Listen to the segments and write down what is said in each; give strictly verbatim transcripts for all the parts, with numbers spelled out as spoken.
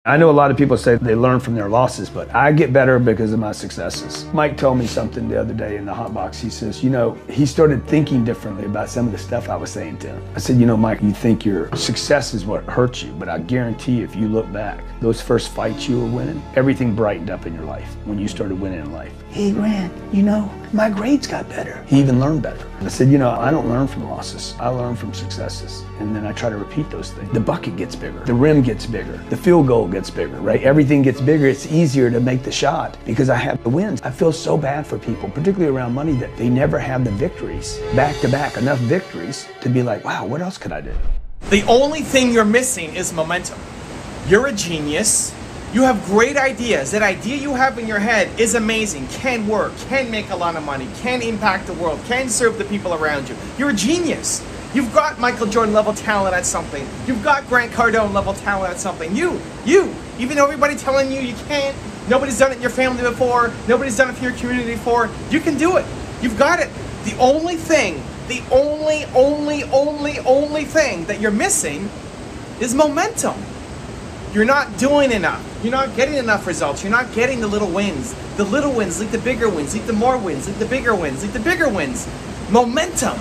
I know a lot of people say they learn from their losses, but I get better because of my successes. Mike told me something the other day in the hot box. He says, you know, he started thinking differently about some of the stuff I was saying to him. I said, you know, Mike, you think your success is what hurts you, but I guarantee you, if you look back, those first fights you were winning, everything brightened up in your life when you started winning in life. Hey, Rand, you know, my grades got better. He even learned better. I said, you know, I don't learn from losses. I learn from successes. And then I try to repeat those things. The bucket gets bigger. The rim gets bigger. The field goal gets bigger, right? Everything gets bigger. It's easier to make the shot because I have the wins. I feel so bad for people, particularly around money, that they never have the victories, back to back, enough victories to be like, wow, what else could I do? The only thing you're missing is momentum. You're a genius. You have great ideas. That idea you have in your head is amazing, can work, can make a lot of money, can impact the world, can serve the people around you. You're a genius. You've got Michael Jordan level talent at something. You've got Grant Cardone level talent at something. You, you, even though everybody telling you you can't, nobody's done it in your family before, nobody's done it in your community before, you can do it. You've got it. The only thing, the only, only, only, only thing that you're missing is momentum. You're not doing enough. You're not getting enough results. You're not getting the little wins. The little wins lead to bigger wins, lead to more wins, lead to bigger wins, lead to bigger wins. Momentum.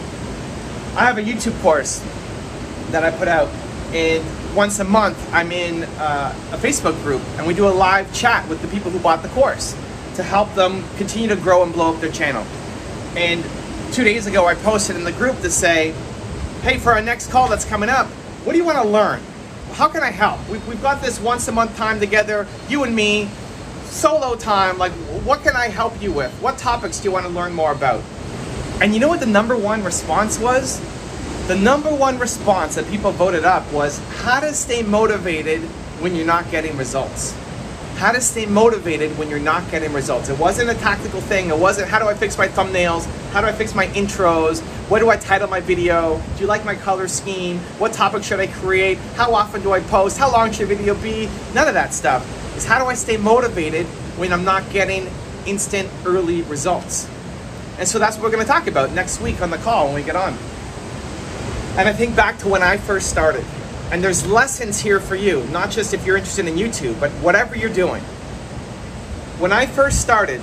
I have a YouTube course that I put out, and once a month I'm in uh, a Facebook group, and we do a live chat with the people who bought the course to help them continue to grow and blow up their channel. And two days ago I posted in the group to say, hey, for our next call that's coming up, what do you want to learn? How can I help? We've, we've got this once a month time together, you and me, solo time. Like, what can I help you with? What topics do you want to learn more about? And you know what the number one response was? The number one response that people voted up was how to stay motivated when you're not getting results. How to stay motivated when you're not getting results. It wasn't a tactical thing. It wasn't how do I fix my thumbnails? How do I fix my intros? What do I title my video? Do you like my color scheme? What topic should I create? How often do I post? How long should a video be? None of that stuff. It's how do I stay motivated when I'm not getting instant early results? And so that's what we're going to talk about next week on the call when we get on. And I think back to when I first started. And there's lessons here for you, not just if you're interested in YouTube, but whatever you're doing. When I first started,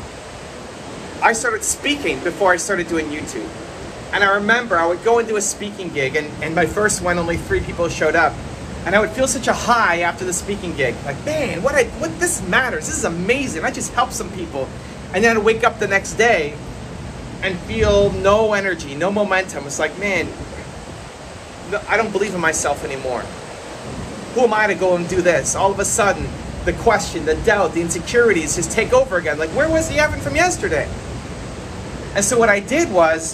I started speaking before I started doing YouTube. And I remember I would go and do a speaking gig, and, and my first one, only three people showed up. And I would feel such a high after the speaking gig. Like, man, what I, what this matters. This is amazing. I just helped some people. And then I'd wake up the next day and feel no energy, no momentum. It's like, man, I don't believe in myself anymore. Who am I to go and do this? All of a sudden, the question, the doubt, the insecurities just take over again. Like, where was the Evan from yesterday? And so what I did was,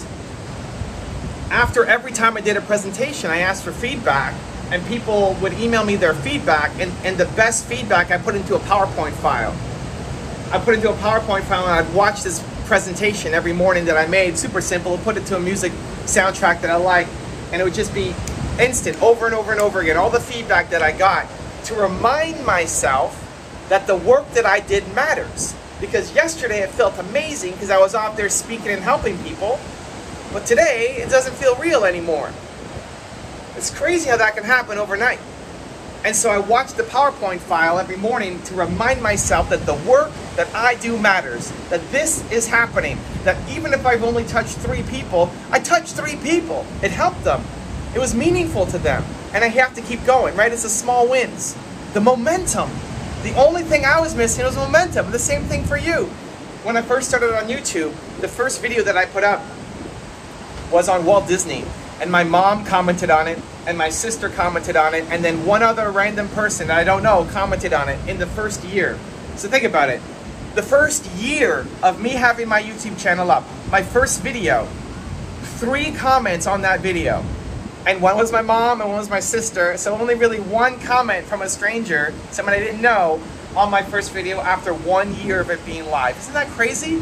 after every time I did a presentation, I asked for feedback, and people would email me their feedback, and, and the best feedback I put into a PowerPoint file. I put into a PowerPoint file, and I'd watch this presentation every morning that I made, super simple, put it to a music soundtrack that I like, and it would just be instant, over and over and over again, all the feedback that I got, to remind myself that the work that I did matters. Because yesterday it felt amazing because I was out there speaking and helping people, but today it doesn't feel real anymore. It's crazy how that can happen overnight. And so I watched the PowerPoint file every morning to remind myself that the work that I do matters, that this is happening, that even if I've only touched three people, I touched three people. It helped them. It was meaningful to them. And I have to keep going, right? It's the small wins. The momentum. The only thing I was missing was momentum. The same thing for you. When I first started on YouTube, the first video that I put up was on Walt Disney. And my mom commented on it, and my sister commented on it, and then one other random person that I don't know commented on it in the first year. So think about it. The first year of me having my YouTube channel up, my first video, three comments on that video. And one was my mom and one was my sister, so only really one comment from a stranger, someone I didn't know, on my first video after one year of it being live. Isn't that crazy?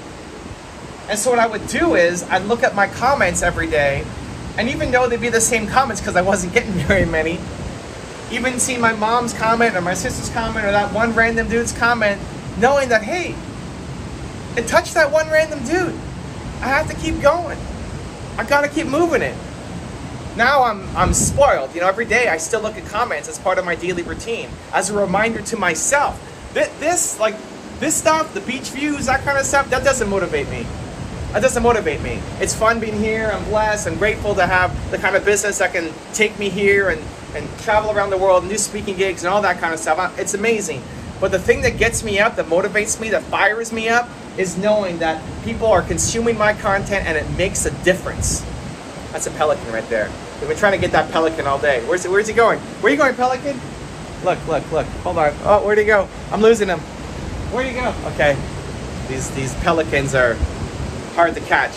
And so what I would do is, I'd look at my comments every day, and even though they'd be the same comments because I wasn't getting very many, even seeing my mom's comment or my sister's comment or that one random dude's comment, knowing that, hey, it touched that one random dude. I have to keep going. I gotta keep moving it. now I'm, I'm spoiled. You know, every day I still look at comments as part of my daily routine, as a reminder to myself. This, this like, this stuff, the beach views, that kind of stuff, that doesn't motivate me. That doesn't motivate me. It's fun being here. I'm blessed and grateful to have the kind of business that can take me here and, and travel around the world and do speaking gigs and all that kind of stuff. It's amazing. But the thing that gets me up, that motivates me, that fires me up, is knowing that people are consuming my content and it makes a difference. That's a pelican right there. We've been trying to get that pelican all day. Where's it, where's he going? Where are you going, pelican? Look, look, look. Hold on. Oh, where'd he go? I'm losing him. Where'd he go? Okay. These, these pelicans are hard to catch.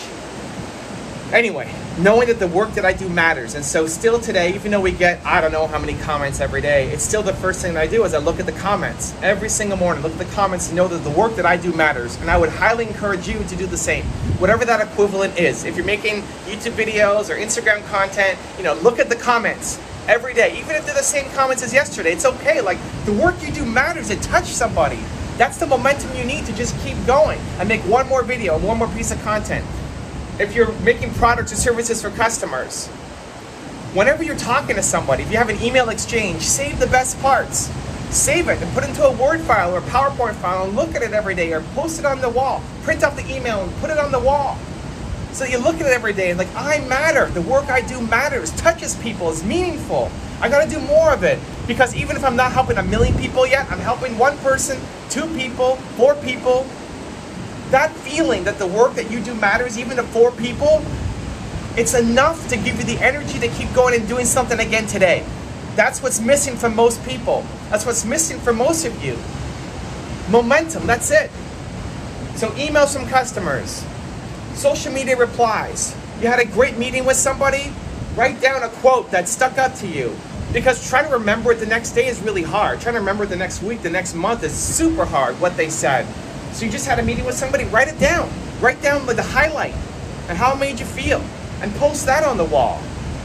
Anyway, knowing that the work that I do matters. And so still today, even though we get, I don't know how many comments every day, it's still the first thing that I do is I look at the comments. Every single morning, look at the comments to know that the work that I do matters. And I would highly encourage you to do the same. Whatever that equivalent is. If you're making YouTube videos or Instagram content, you know, look at the comments every day. Even if they're the same comments as yesterday, it's okay. Like, the work you do matters. It touched somebody. That's the momentum you need to just keep going and make one more video, one more piece of content. If you're making products or services for customers, whenever you're talking to somebody, if you have an email exchange, save the best parts. Save it and put it into a Word file or a PowerPoint file and look at it every day or post it on the wall. Print out the email and put it on the wall. So you look at it every day and like, I matter. The work I do matters, touches people, is meaningful. I gotta do more of it. Because even if I'm not helping a million people yet, I'm helping one person, two people, four people. That feeling that the work that you do matters, even to four people, it's enough to give you the energy to keep going and doing something again today. That's what's missing from most people. That's what's missing for most of you. Momentum, that's it. So emails from customers, social media replies. You had a great meeting with somebody, write down a quote that stuck out to you. Because trying to remember it the next day is really hard. Trying to remember it the next week, the next month is super hard, what they said. So you just had a meeting with somebody, write it down. Write down the highlight and how it made you feel and post that on the wall.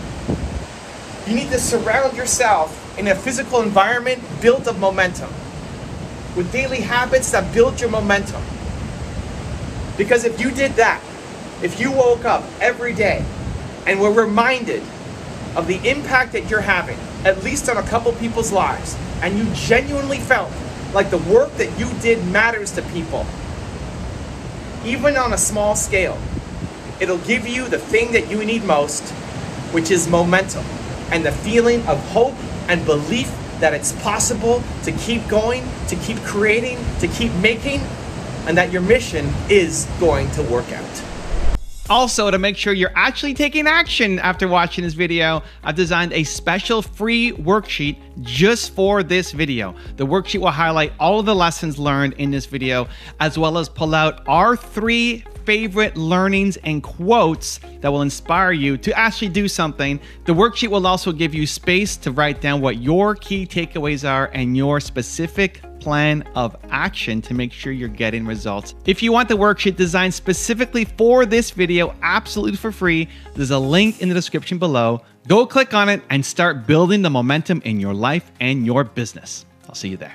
You need to surround yourself in a physical environment built of momentum, with daily habits that build your momentum. Because if you did that, if you woke up every day and were reminded of the impact that you're having, at least on a couple people's lives, and you genuinely felt like the work that you did matters to people, even on a small scale, it'll give you the thing that you need most, which is momentum and the feeling of hope and belief that it's possible to keep going, to keep creating, to keep making, and that your mission is going to work out. Also, to make sure you're actually taking action after watching this video, I've designed a special free worksheet just for this video. The worksheet will highlight all of the lessons learned in this video, as well as pull out our three favorite learnings and quotes that will inspire you to actually do something. The worksheet will also give you space to write down what your key takeaways are and your specific plan of action to make sure you're getting results. If you want the worksheet designed specifically for this video, absolutely for free, there's a link in the description below. Go click on it and start building the momentum in your life and your business. I'll see you there.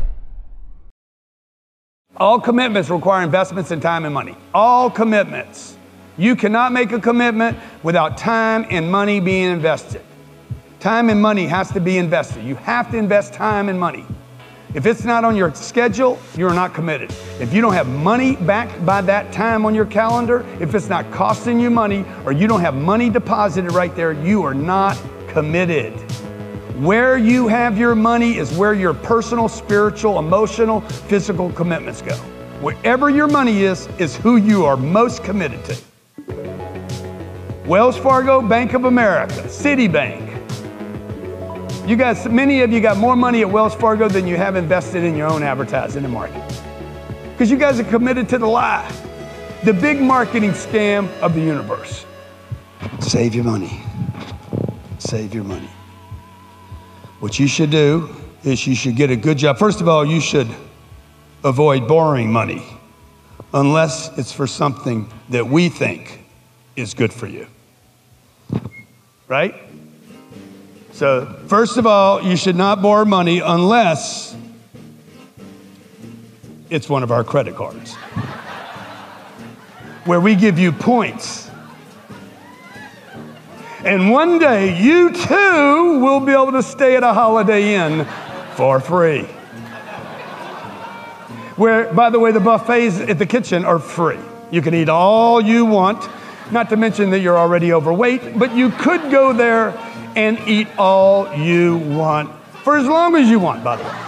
All commitments require investments in time and money. All commitments. You cannot make a commitment without time and money being invested. Time and money has to be invested. You have to invest time and money. If it's not on your schedule, you're not committed. If you don't have money backed by that time on your calendar, if it's not costing you money, or you don't have money deposited right there, you are not committed. Where you have your money is where your personal, spiritual, emotional, physical commitments go. Wherever your money is, is who you are most committed to. Wells Fargo, Bank of America, Citibank. You guys, many of you got more money at Wells Fargo than you have invested in your own advertising and marketing. Because you guys are committed to the lie. The big marketing scam of the universe. Save your money. Save your money. What you should do is you should get a good job. First of all, you should avoid borrowing money unless it's for something that we think is good for you. Right? So, first of all, you should not borrow money unless it's one of our credit cards, where we give you points. And one day you too will be able to stay at a Holiday Inn for free. Where, by the way, the buffets at the kitchen are free. You can eat all you want, not to mention that you're already overweight, but you could go there and eat all you want for as long as you want, by the way.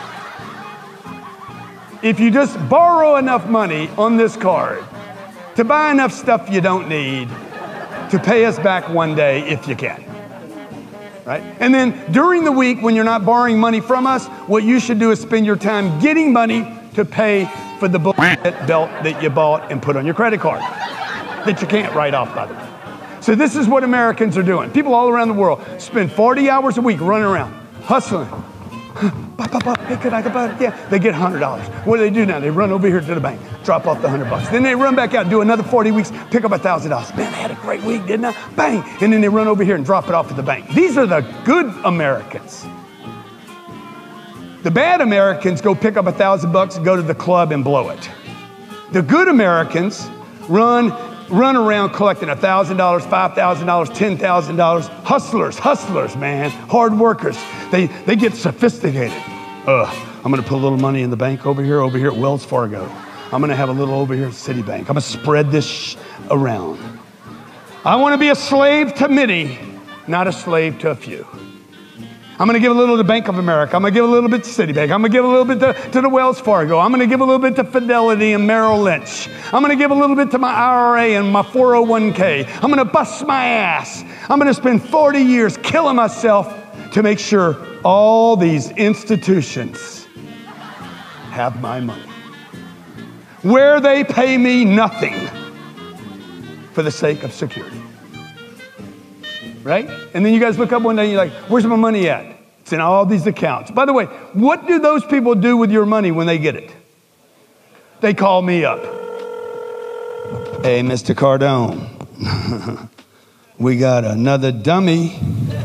If you just borrow enough money on this card to buy enough stuff you don't need to pay us back one day if you can. Right? And then during the week when you're not borrowing money from us, what you should do is spend your time getting money to pay for the bullshit belt that you bought and put on your credit card that you can't write off, by the way. So this is what Americans are doing. People all around the world spend forty hours a week running around, hustling. Hey, could I go buy it? Yeah, they get one hundred dollars. What do they do now? They run over here to the bank, drop off the one hundred bucks. Then they run back out, do another forty weeks, pick up one thousand dollars. Man, I had a great week, didn't I? Bang! And then they run over here and drop it off at the bank. These are the good Americans. The bad Americans go pick up a thousand bucks, go to the club and blow it. The good Americans run, run around collecting a thousand dollars, five thousand dollars, ten thousand dollars. Hustlers, hustlers, man, hard workers. They they get sophisticated. Ugh, I'm gonna put a little money in the bank over here, over here at Wells Fargo. I'm gonna have a little over here at Citibank. I'm gonna spread this sh around. I wanna be a slave to many, not a slave to a few. I'm going to give a little to Bank of America. I'm going to give a little bit to Citibank. I'm going to give a little bit to, to the Wells Fargo. I'm going to give a little bit to Fidelity and Merrill Lynch. I'm going to give a little bit to my I R A and my four oh one K. I'm going to bust my ass. I'm going to spend forty years killing myself to make sure all these institutions have my money, where they pay me nothing for the sake of security. Right? And then you guys look up one day and you're like, where's my money at? It's in all these accounts. By the way, what do those people do with your money when they get it? They call me up. Hey, Mister Cardone, we got another dummy.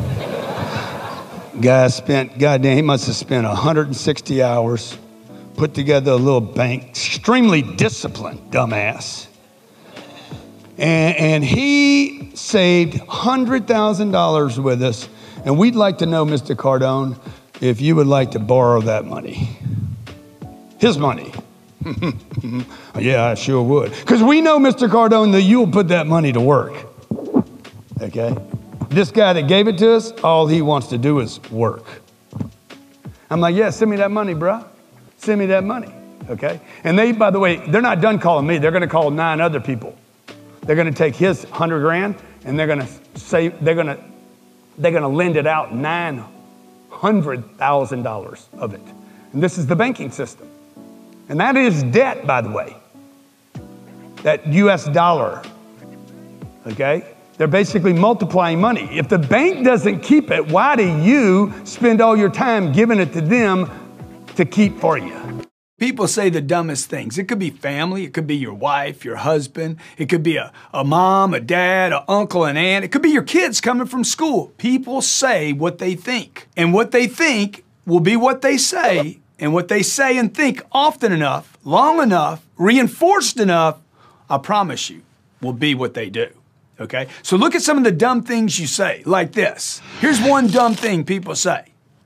Guy spent, goddamn, he must have spent one hundred sixty hours, put together a little bank, extremely disciplined, dumbass. And, and he saved one hundred thousand dollars with us. And we'd like to know, Mister Cardone, if you would like to borrow that money. His money. Yeah, I sure would. Because we know, Mister Cardone, that you'll put that money to work. Okay? This guy that gave it to us, all he wants to do is work. I'm like, yeah, send me that money, bro. Send me that money. Okay? And they, by the way, they're not done calling me. They're going to call nine other people. They're going to take his hundred grand and they're going to say they're going to they're going to lend it out nine hundred thousand dollars of it. And this is the banking system, and that is debt, by the way. That U S dollar. Okay, they're basically multiplying money. If the bank doesn't keep it, why do you spend all your time giving it to them to keep for you? People say the dumbest things. It could be family. It could be your wife, your husband. It could be a, a mom, a dad, an uncle, an aunt. It could be your kids coming from school. People say what they think. And what they think will be what they say. And what they say and think often enough, long enough, reinforced enough, I promise you, will be what they do. Okay? So look at some of the dumb things you say, like this. Here's one dumb thing people say.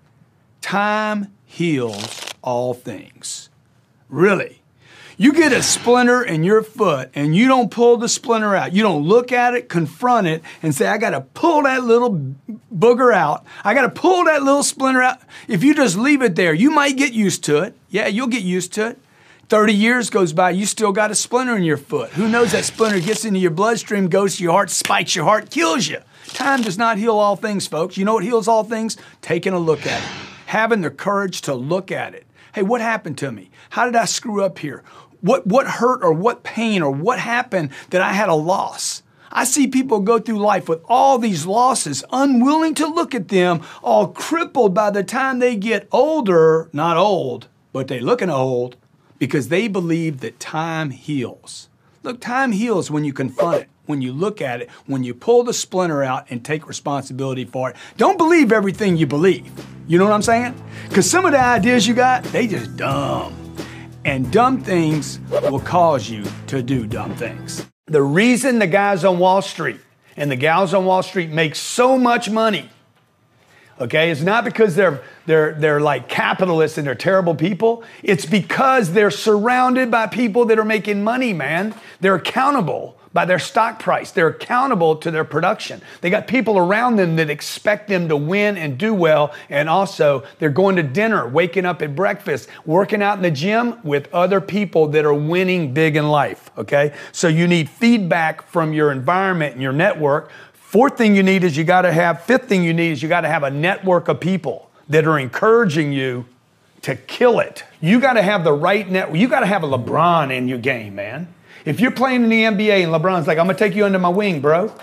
Time heals all things. Really? You get a splinter in your foot and you don't pull the splinter out. You don't look at it, confront it, and say, I got to pull that little booger out. I got to pull that little splinter out. If you just leave it there, you might get used to it. Yeah, you'll get used to it. thirty years goes by, you still got a splinter in your foot. Who knows, that splinter gets into your bloodstream, goes to your heart, spikes your heart, kills you. Time does not heal all things, folks. You know what heals all things? Taking a look at it. Having the courage to look at it. Hey, what happened to me? How did I screw up here? What, what hurt or what pain or what happened that I had a loss? I see people go through life with all these losses, unwilling to look at them, all crippled by the time they get older, not old, but they looking old, because they believe that time heals. Look, time heals when you confront it, when you look at it, when you pull the splinter out and take responsibility for it. Don't believe everything you believe. You know what I'm saying? Because some of the ideas you got, they just dumb. And dumb things will cause you to do dumb things. The reason the guys on Wall Street And the gals on Wall Street make so much money. Okay, it's not because they're they're they're like capitalists and they're terrible people. It's because they're surrounded by people that are making money, man. They're accountable by their stock price. They're accountable to their production. They got people around them that expect them to win and do well. And also they're going to dinner, waking up at breakfast, working out in the gym with other people that are winning big in life. Okay, so you need feedback from your environment and your network. Fourth thing you need is you got to have, fifth thing you need is you got to have a network of people that are encouraging you to kill it. You got to have the right network. You got to have a LeBron in your game, man. If you're playing in the N B A and LeBron's like, I'm going to take you under my wing, bro.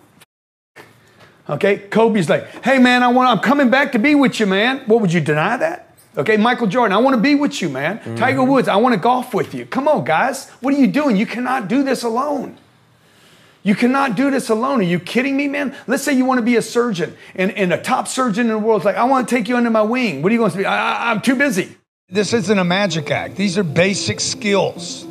Okay, Kobe's like, hey, man, I want, I'm coming back to be with you, man. What, would you deny that? Okay, Michael Jordan, I want to be with you, man. Mm-hmm. Tiger Woods, I want to golf with you. Come on, guys. What are you doing? You cannot do this alone. You cannot do this alone. Are you kidding me, man? Let's say you want to be a surgeon, and, and a top surgeon in the world is like, I want to take you under my wing. What are you going to be? I, I, I'm too busy. This isn't a magic act. These are basic skills.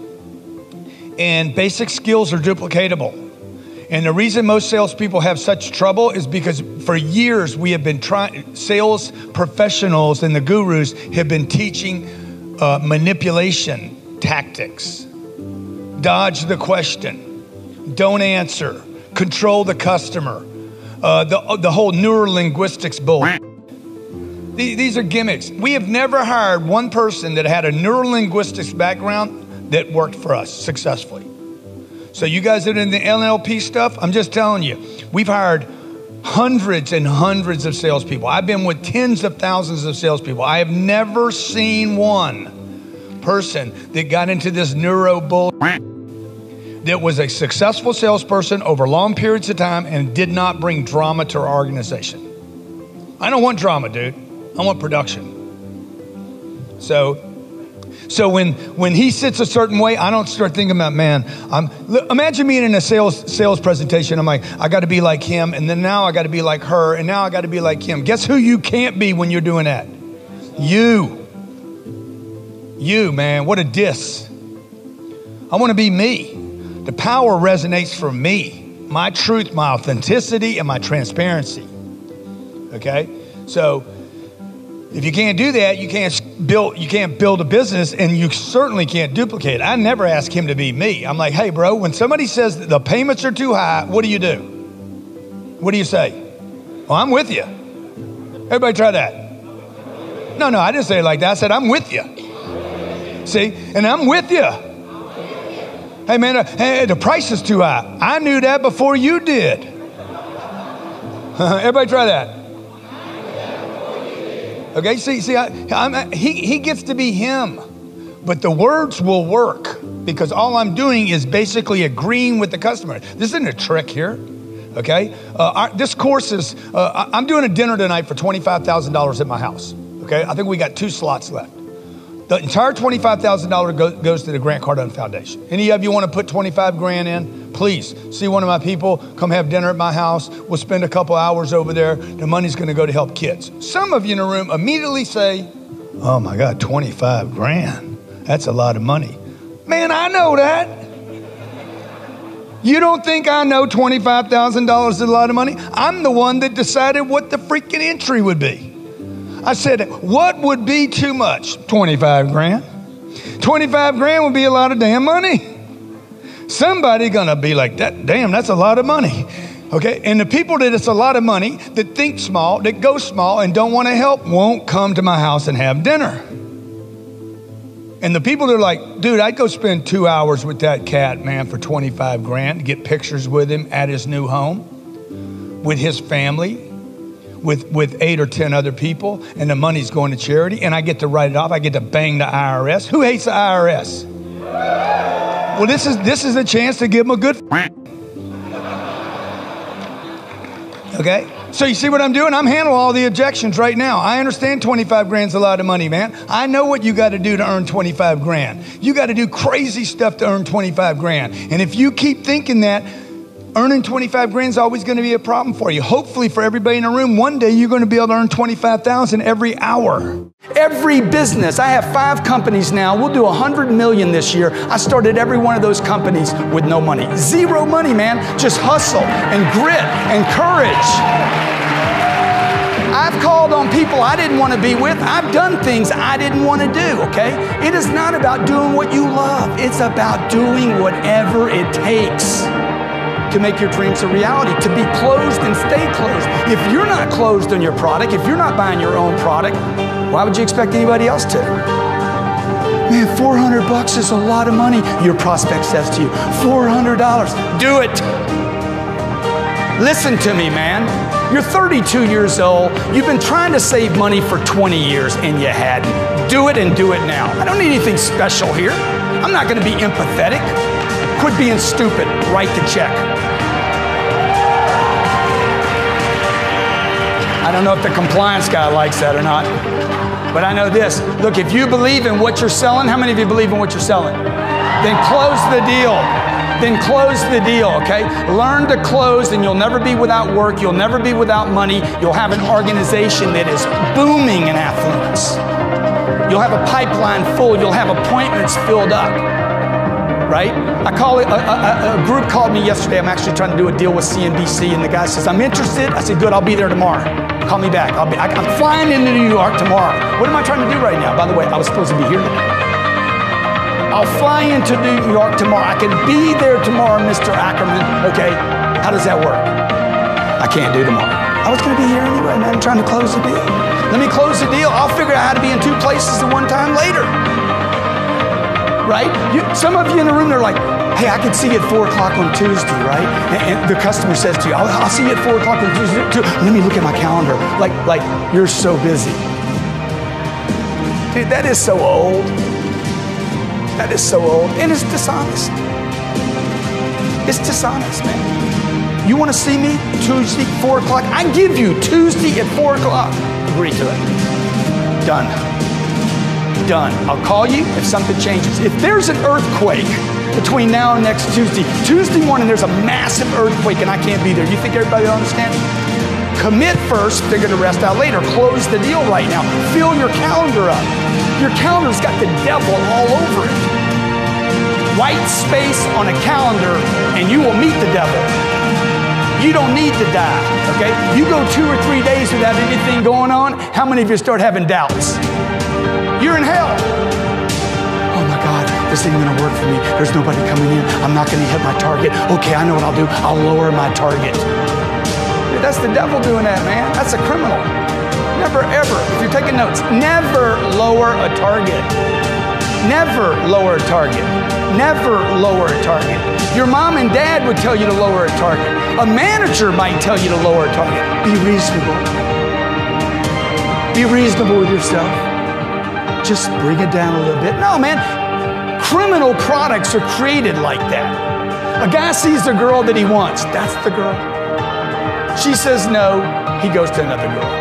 And basic skills are duplicatable. And the reason most salespeople have such trouble is because for years we have been trying, sales professionals and the gurus have been teaching uh, manipulation tactics. Dodge the question. Don't answer. Control the customer. Uh, the, the whole neurolinguistics bull. These, these are gimmicks. We have never hired one person that had a neurolinguistics background that worked for us successfully. So you guys that are in the N L P stuff, I'm just telling you, we've hired hundreds and hundreds of salespeople. I've been with tens of thousands of salespeople. I have never seen one person that got into this neuro bull that was a successful salesperson over long periods of time and did not bring drama to our organization. I don't want drama, dude. I want production. So, so when when he sits a certain way, I don't start thinking about, man, I'm, imagine me in a sales sales presentation. I'm like, I got to be like him, and then now I got to be like her, and now I got to be like him. Guess who you can't be when you're doing that? You. You, man, what a diss. I want to be me. The power resonates for me, my truth, my authenticity, and my transparency. Okay? So if you can't do that, you can't build, you can't build a business, and you certainly can't duplicate it. I never ask him to be me. I'm like, hey, bro, when somebody says that the payments are too high, what do you do? What do you say? Well, I'm with you. Everybody try that. No, no, I didn't say it like that. I said, I'm with you. See? And I'm with you. Hey, man, uh, hey, the price is too high. I knew that before you did. Everybody try that. Okay, see, see, I, I'm, he, he gets to be him. But the words will work because all I'm doing is basically agreeing with the customer. This isn't a trick here, okay? Uh, our, this course is, uh, I'm doing a dinner tonight for twenty-five thousand dollars at my house, okay? I think we got two slots left. The entire twenty-five thousand dollars go, goes to the Grant Cardone Foundation. Any of you want to put twenty-five grand in? Please see one of my people, come have dinner at my house. We'll spend a couple hours over there. The money's going to go to help kids. Some of you in the room immediately say, oh my God, twenty-five grand. That's a lot of money. Man, I know that. You don't think I know twenty-five thousand dollars is a lot of money? I'm the one that decided what the freaking entry would be. I said, what would be too much? twenty-five grand. twenty-five grand would be a lot of damn money. Somebody gonna be like, that, damn, that's a lot of money. Okay, and the people that it's a lot of money, that think small, that go small and don't wanna help, won't come to my house and have dinner. And the people that are like, dude, I'd go spend two hours with that cat, man, for twenty-five grand to get pictures with him at his new home, with his family, with, with eight or ten other people, and the money's going to charity, and I get to write it off. I get to bang the I R S. Who hates the I R S? Well, this is this is a chance to give them a good okay? So you see what I'm doing? I'm handling all the objections right now. I understand twenty-five grand's a lot of money, man. I know what you got to do to earn twenty-five grand. You got to do crazy stuff to earn twenty-five grand. And if you keep thinking that, Earning twenty-five grand is always going to be a problem for you. Hopefully for everybody in the room, one day you're going to be able to earn twenty-five thousand every hour. Every business, I have five companies now. We'll do one hundred million this year. I started every one of those companies with no money. Zero money, man. Just hustle and grit and courage. I've called on people I didn't want to be with. I've done things I didn't want to do, okay? It is not about doing what you love. It's about doing whatever it takes to make your dreams a reality, to be closed and stay closed. If you're not closed on your product, if you're not buying your own product, why would you expect anybody else to? Man, four hundred bucks is a lot of money. Your prospect says to you, four hundred dollars, do it. Listen to me, man. You're thirty-two years old. You've been trying to save money for twenty years and you hadn't. Do it and do it now. I don't need anything special here. I'm not gonna be empathetic. Quit being stupid. Write the check. I don't know if the compliance guy likes that or not, but I know this. Look, if you believe in what you're selling, how many of you believe in what you're selling? Then close the deal. Then close the deal, okay? Learn to close and you'll never be without work. You'll never be without money. You'll have an organization that is booming in affluence. You'll have a pipeline full. You'll have appointments filled up. Right? I call it, a, a, a group called me yesterday. I'm actually trying to do a deal with C N B C, and the guy says, I'm interested. I said, good, I'll be there tomorrow. Call me back. I'll be, I, I'm flying into New York tomorrow. What am I trying to do right now? By the way, I was supposed to be here today. I'll fly into New York tomorrow. I can be there tomorrow, Mister Ackerman. Okay, how does that work? I can't do tomorrow. I was gonna be here anyway, man. I'm trying to close the deal. Let me close the deal. I'll figure out how to be in two places at one time later. Right? You, some of you in the room, they're like, hey, I can see you at four o'clock on Tuesday, right? And, and the customer says to you, I'll, I'll see you at four o'clock on Tuesday. Too. Let me look at my calendar. Like, like you're so busy. Dude, that is so old. That is so old. And it's dishonest. It's dishonest, man. You want to see me Tuesday, four o'clock? I give you Tuesday at four o'clock. Agree to it. Done. Done. I'll call you if something changes. If there's an earthquake between now and next Tuesday, Tuesday morning there's a massive earthquake and I can't be there. You think everybody will understand? Commit first, figure the rest out later. Close the deal right now. Fill your calendar up. Your calendar's got the devil all over it. White space on a calendar and you will meet the devil. You don't need to die, okay? You go two or three days without anything going on, how many of you start having doubts? You're in hell. Oh my God, this ain't gonna work for me. There's nobody coming in. I'm not gonna hit my target. Okay, I know what I'll do. I'll lower my target. Dude, that's the devil doing that, man. That's a criminal. Never, ever, if you're taking notes, never lower a target. Never lower a target. Never lower a target. Your mom and dad would tell you to lower a target. A manager might tell you to lower a target. Be reasonable. Be reasonable with yourself. Just bring it down a little bit. No, man. Criminal products are created like that. A guy sees the girl that he wants. That's the girl. She says no. He goes to another girl.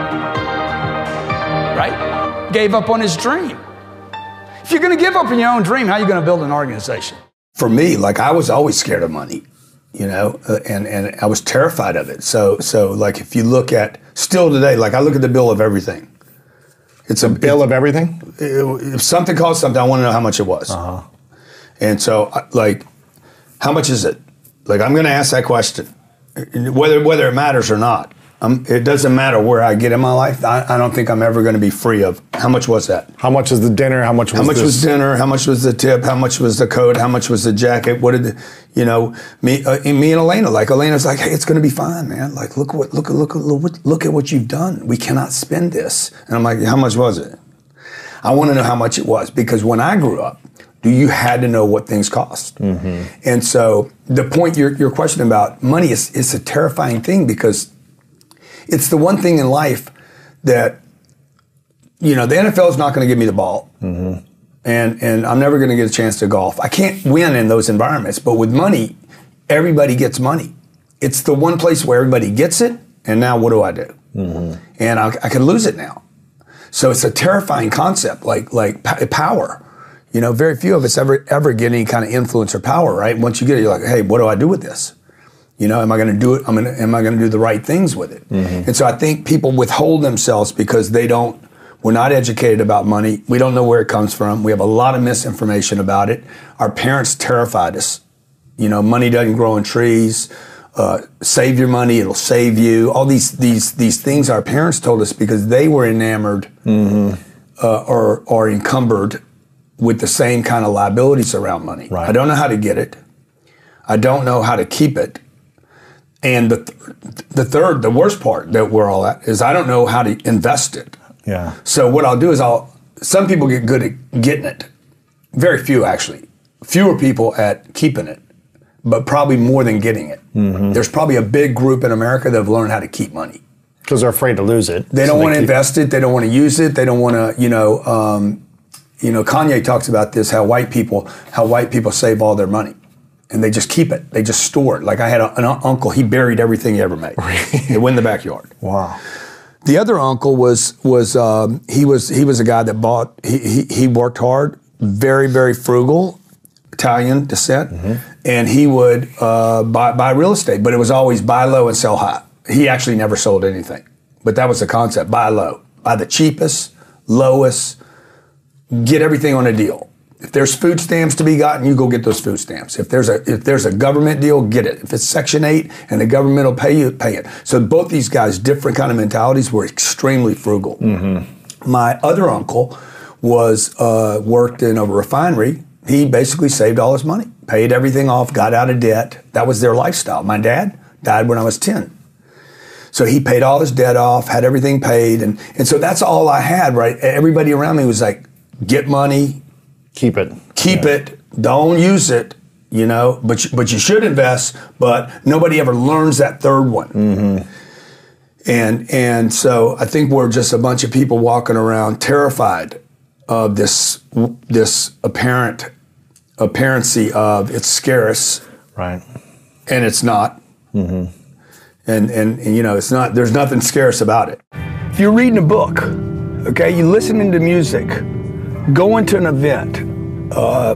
Right? Gave up on his dream. If you're going to give up on your own dream, how are you going to build an organization? For me, like I was always scared of money, you know, uh, and, and I was terrified of it. So, so like if you look at, still today, like I look at the bill of everything. It's a bill of everything? It, if something costs something, I want to know how much it was. Uh-huh. And so, like, how much is it? Like, I'm going to ask that question, whether whether it matters or not. Um, it doesn't matter where I get in my life. I, I don't think I'm ever going to be free of. How much was that? How much was the dinner? How much was How much this? was dinner? How much was the tip? How much was the coat? How much was the jacket? What did, the, you know, me uh, me and Elena, like Elena's like, hey, it's going to be fine, man. Like, look what, look, look, look, look at what you've done. We cannot spend this. And I'm like, how much was it? I want to know how much it was because when I grew up, you had to know what things cost. Mm-hmm. And so the point, your, your question about money is, is a terrifying thing because it's the one thing in life that, you know, the N F L is not going to give me the ball. Mm-hmm. And and I'm never going to get a chance to golf. I can't win in those environments. But with money, everybody gets money. It's the one place where everybody gets it. And now what do I do? Mm-hmm. And I, I can lose it now. So it's a terrifying concept, like like power. You know, very few of us ever ever get any kind of influence or power, right? Once you get it, you're like, hey, what do I do with this? You know, am I going to do it? I'm going to, am I going to do the right things with it? Mm-hmm. And so I think people withhold themselves because they don't, we're not educated about money. We don't know where it comes from. We have a lot of misinformation about it. Our parents terrified us. You know, money doesn't grow on trees. Uh, save your money, it'll save you. All these these these things our parents told us because they were enamored mm-hmm. uh, or, or encumbered with the same kind of liabilities around money. Right. I don't know how to get it. I don't know how to keep it. And the th- the third, the worst part that we're all at is I don't know how to invest it. Yeah. So what I'll do is I'll, some people get good at getting it. Very few actually. Fewer people at keeping it, but probably more than getting it. Mm-hmm. There's probably a big group in America that have learned how to keep money. Because they're afraid to lose it. They don't so want to keep... invest it. They don't want to use it. They don't want to, you know, um, you know, Kanye talks about this, how white people, how white people save all their money. And they just keep it. They just store it. Like I had a, an uncle, he buried everything he ever made. It went in the backyard. Wow. The other uncle was was um, he was he was a guy that bought. He he, he worked hard, very very frugal, Italian descent, mm-hmm. and he would uh, buy buy real estate, but it was always buy low and sell high. He actually never sold anything, but that was the concept: buy low, buy the cheapest, lowest, get everything on a deal. If there's food stamps to be gotten, you go get those food stamps. If there's a if there's a government deal, get it. If it's Section eight and the government will pay you, pay it. So both these guys, different kind of mentalities, were extremely frugal. Mm-hmm. My other uncle was uh, worked in a refinery. He basically saved all his money, paid everything off, got out of debt. That was their lifestyle. My dad died when I was ten. So he paid all his debt off, had everything paid. And, and so that's all I had, right? Everybody around me was like, get money, Keep it. Keep yeah. it. Don't use it, you know, but you, but you should invest, but nobody ever learns that third one. Mm-hmm. And and so I think we're just a bunch of people walking around terrified of this this apparent apparency of it's scarce. Right. And it's not. Mm-hmm. And, and and you know, it's not, there's nothing scarce about it. If you're reading a book, okay, you're listening to music, going to an event, uh,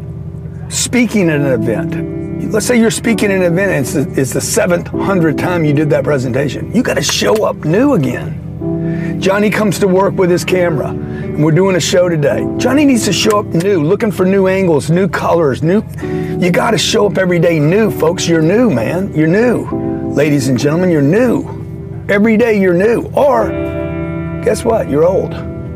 speaking at an event. Let's say you're speaking at an event and it's the, it's the seventh hundredth time you did that presentation. You got to show up new again. Johnny comes to work with his camera and we're doing a show today. Johnny needs to show up new, looking for new angles, new colors, new. You got to show up every day new, folks. You're new, man. You're new. Ladies and gentlemen, you're new. Every day you're new. Or guess what? You're old.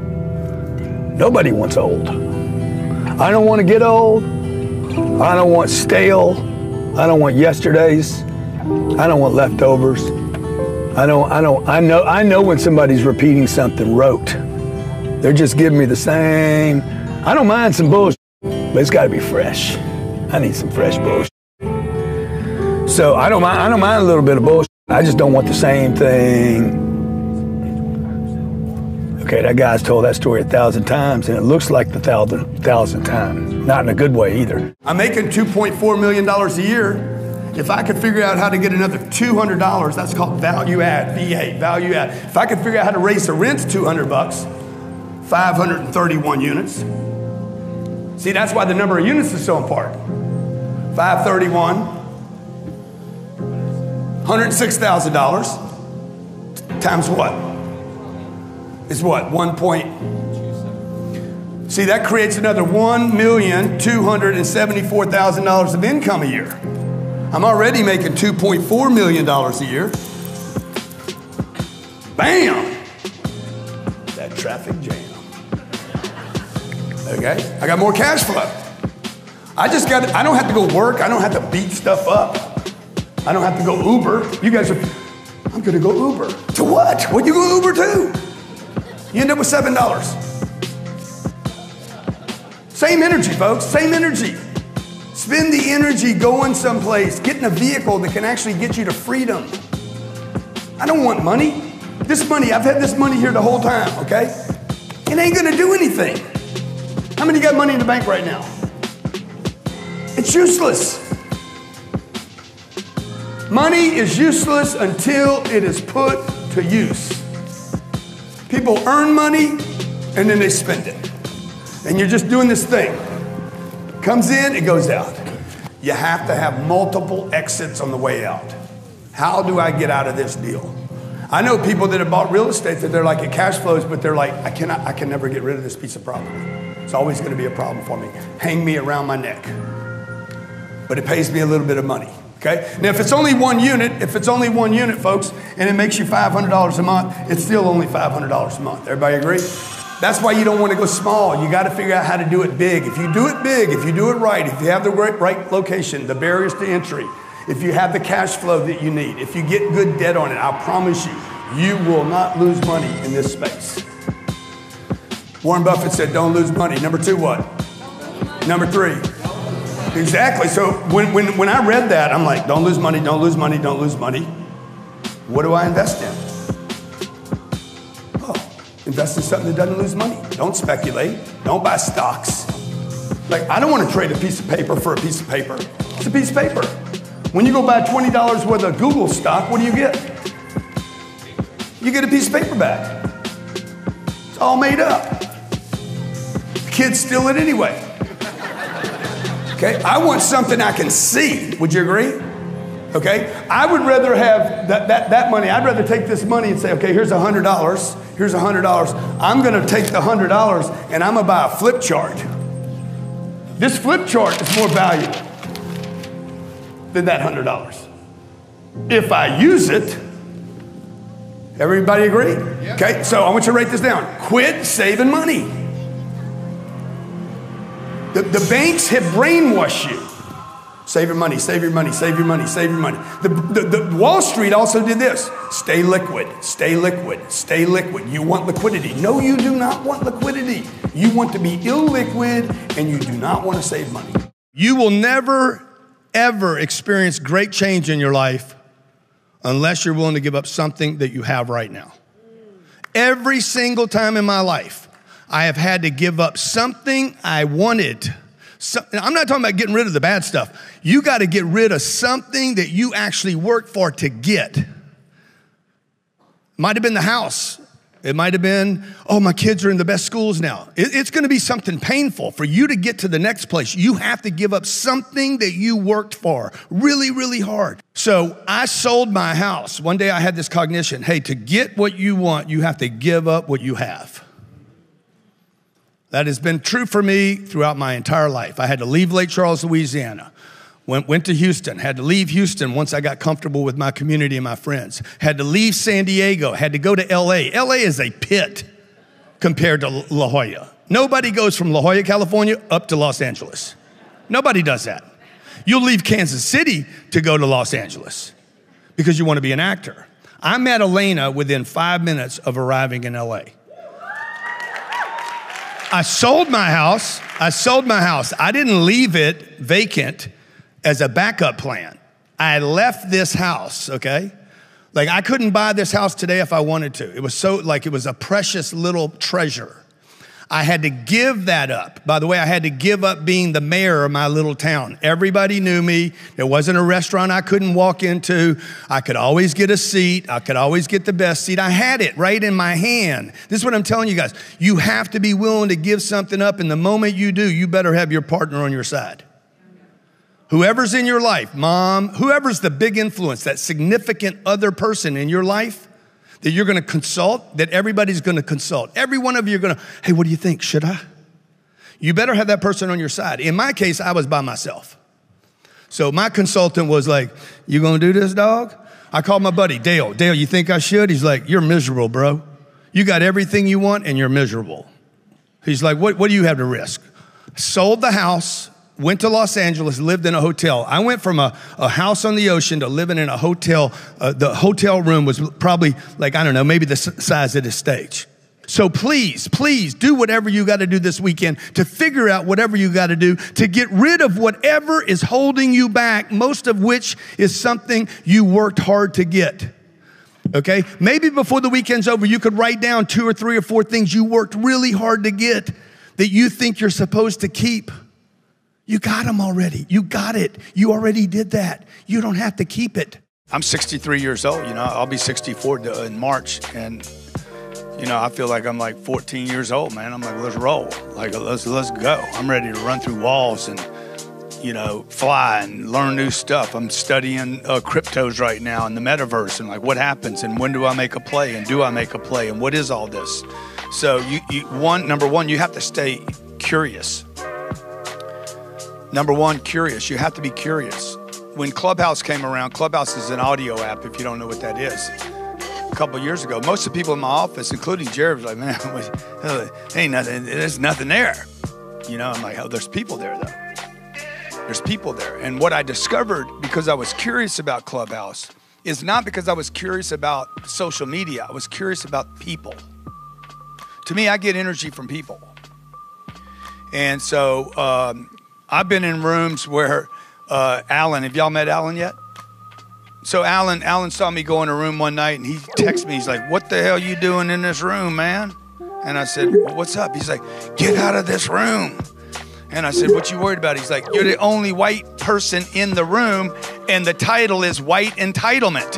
Nobody wants old. I don't want to get old. I don't want stale. I don't want yesterdays. I don't want leftovers. I don't, I don't, I know, I know when somebody's repeating something rote. They're just giving me the same. I don't mind some bullshit, but it's got to be fresh. I need some fresh bullshit. So I don't mind, I don't mind a little bit of bullshit. I just don't want the same thing. Okay, that guy's told that story a thousand times, and it looks like the thousand, thousand times. Not in a good way either. I'm making two point four million dollars a year. If I could figure out how to get another two hundred dollars, that's called value add, V A, value add. If I could figure out how to raise the rents two hundred bucks, five hundred thirty-one units. See, that's why the number of units is so important. five thirty-one, one hundred six thousand dollars times what? Is what, one point? See, that creates another one million two hundred seventy-four thousand dollars of income a year. I'm already making two point four million dollars a year. Bam! That traffic jam. Okay, I got more cash flow. I just got, I don't have to go work. I don't have to beat stuff up. I don't have to go Uber. You guys are, I'm gonna go Uber. To what? What you go Uber to? You end up with seven dollars. Same energy, folks, same energy. Spend the energy going someplace, getting a vehicle that can actually get you to freedom. I don't want money. This money, I've had this money here the whole time, okay? It ain't gonna do anything. How many got money in the bank right now? It's useless. Money is useless until it is put to use. People earn money and then they spend it. And you're just doing this thing. Comes in, it goes out. You have to have multiple exits on the way out. How do I get out of this deal? I know people that have bought real estate that they're like, it cash flows, but they're like, I cannot, I can never get rid of this piece of property. It's always going to be a problem for me. Hang me around my neck. But it pays me a little bit of money. Okay? Now, if it's only one unit, if it's only one unit, folks, and it makes you five hundred dollars a month, it's still only five hundred dollars a month. Everybody agree? That's why you don't want to go small. You got to figure out how to do it big. If you do it big, if you do it right, if you have the right, right location, the barriers to entry, if you have the cash flow that you need, if you get good debt on it, I promise you, you will not lose money in this space. Warren Buffett said, don't lose money. Number two, what? Number three. Exactly. So when, when, when I read that, I'm like, don't lose money, don't lose money, don't lose money. What do I invest in? Oh, invest in something that doesn't lose money. Don't speculate. Don't buy stocks. Like, I don't want to trade a piece of paper for a piece of paper. It's a piece of paper. When you go buy twenty dollars worth of Google stock, what do you get? You get a piece of paper back. It's all made up. The kids steal it anyway. Okay, I want something I can see. Would you agree? Okay, I would rather have that, that, that money. I'd rather take this money and say, okay, here's a hundred dollars. Here's a hundred dollars. I'm going to take the hundred dollars and I'm going to buy a flip chart. This flip chart is more valuable than that hundred dollars. If I use it, everybody agree? Yeah. Okay, so I want you to write this down. Quit saving money. The, the banks have brainwashed you. Save your money, save your money, save your money, save your money. The, the, the Wall Street also did this. Stay liquid, stay liquid, stay liquid. You want liquidity. No, you do not want liquidity. You want to be illiquid and you do not want to save money. You will never, ever experience great change in your life unless you're willing to give up something that you have right now. Every single time in my life, I have had to give up something I wanted. So, I'm not talking about getting rid of the bad stuff. You got to get rid of something that you actually worked for to get. Might have been the house. It might have been, oh, my kids are in the best schools now. It, it's going to be something painful. For you to get to the next place, you have to give up something that you worked for really, really hard. So I sold my house. One day I had this cognition. Hey, to get what you want, you have to give up what you have. That has been true for me throughout my entire life. I had to leave Lake Charles, Louisiana. Went, went to Houston, had to leave Houston once I got comfortable with my community and my friends. Had to leave San Diego, had to go to L A. L A is a pit compared to La Jolla. Nobody goes from La Jolla, California up to Los Angeles. Nobody does that. You'll leave Kansas City to go to Los Angeles because you want to be an actor. I met Elena within five minutes of arriving in L A. I sold my house. I sold my house. I didn't leave it vacant as a backup plan. I left this house, okay? Like I couldn't buy this house today if I wanted to. It was so, like it was a precious little treasure. I had to give that up. By the way, I had to give up being the mayor of my little town. Everybody knew me. There wasn't a restaurant I couldn't walk into. I could always get a seat. I could always get the best seat. I had it right in my hand. This is what I'm telling you guys. You have to be willing to give something up. And the moment you do, you better have your partner on your side. Whoever's in your life, mom, whoever's the big influence, that significant other person in your life, that you're going to consult, that everybody's going to consult. Every one of you are going to, hey, what do you think? Should I? You better have that person on your side. In my case, I was by myself. So my consultant was like, you going to do this, dog? I called my buddy, Dale. Dale, you think I should? He's like, you're miserable, bro. You got everything you want and you're miserable. He's like, what, what do you have to risk? Sold the house. Went to Los Angeles, lived in a hotel. I went from a, a house on the ocean to living in a hotel. Uh, the hotel room was probably like, I don't know, maybe the size of this stage. So please, please do whatever you got to do this weekend to figure out whatever you got to do to get rid of whatever is holding you back, most of which is something you worked hard to get. Okay? Maybe before the weekend's over, you could write down two or three or four things you worked really hard to get that you think you're supposed to keep. You got them already. You got it. You already did that. You don't have to keep it. I'm sixty-three years old. You know, I'll be sixty-four in March. And, you know, I feel like I'm like fourteen years old, man. I'm like, let's roll. Like, let's, let's go. I'm ready to run through walls and, you know, fly and learn new stuff. I'm studying uh, cryptos right now and the metaverse and like what happens and when do I make a play and do I make a play and what is all this? So you, you one number one, you have to stay curious. Number one, curious. You have to be curious. When Clubhouse came around, Clubhouse is an audio app, if you don't know what that is. A couple of years ago, most of the people in my office, including Jared, was like, man, ain't nothing, there's nothing there. You know, I'm like, oh, there's people there, though. There's people there. And what I discovered, because I was curious about Clubhouse, is not because I was curious about social media. I was curious about people. To me, I get energy from people. And so um, I've been in rooms where uh, Alan, have y'all met Alan yet? So Alan, Alan saw me go in a room one night and he texted me. He's like, what the hell you doing in this room, man? And I said, well, what's up? He's like, get out of this room. And I said, what you worried about? He's like, you're the only white person in the room and the title is White Entitlement.